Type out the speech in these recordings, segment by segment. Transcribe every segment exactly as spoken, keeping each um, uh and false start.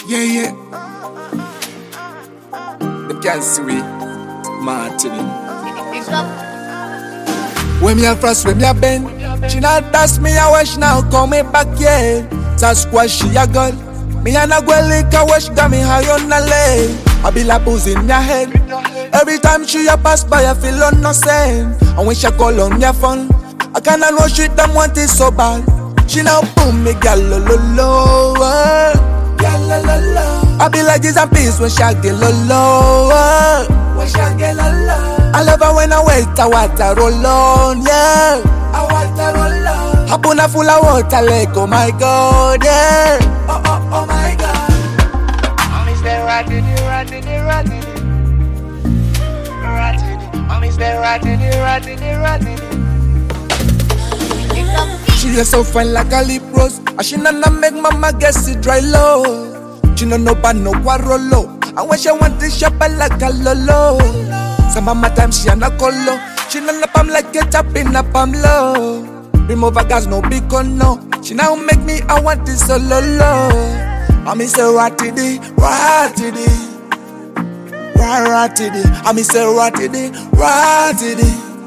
Yeah, yeah. Them can't see we. Martin. When me a frost, when me a bend, she not dust me, I wish now call me back, yeah. Sasquatch, she a girl. Me and a girl like a wish got me high on the leg. I be like booze in your head. Every time she a pass by, I feel innocent. And when she call on your phone, I cannot know shit them want it so bad. She now boom me gal lo lo lo, gal lo lo lo. I be like this and peace when she get lo lo, when she get lo lo. I love her when I wait, I water roll on, yeah. I water roll on. I put a full of water like oh my god, yeah. Oh oh oh my god. I'm Mister Ratty, Ratty, Ratty, Ratty. I'm Mister Ratty, Ratty, Ratty. She is so fine like a lip rose. And she nana make mama guess it dry low. She no no bad no quarrelo. And when she want to shop like a lolo. Some mama time she a colo. She nana pam like get up in a pam low. Remove her gas no beacon no. She now make me I want this so lolo. I miss a ratty ratty ratty. I miss a ratty ratty.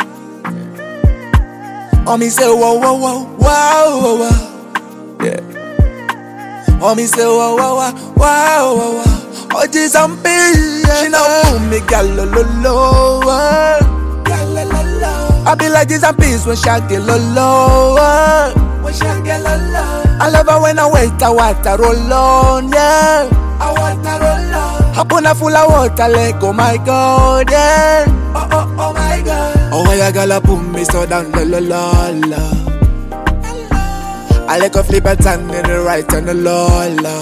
Oh, me say wow wow wow wow wow wow, yeah. Oh, me say wow wow wow wow wow wow. Oh, this zombie, yeah. She now boom me gal lo lo lo, gal lo lo lo. I be like this and peace when she get lo lo, when she get lo lo. I love her when I wait, I water roll on, yeah. I water roll on. I put a full of water like oh my god, yeah. Oh oh oh my god. Oh, why you gonna put me so down, la la la la. I like a flip a tongue in the right and the la la.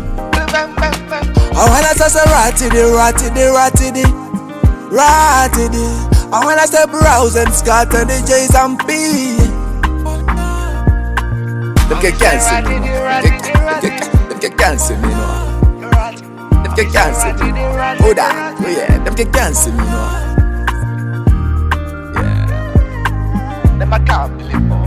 I wanna say so ratty, ratty, ratty, ratty. I wanna say browse and Scott and the J's and P. Them get cancel me, them get cancel me, no. Them get cancel me, oh that, oh yeah, them get cancel me, no. Them a can't believe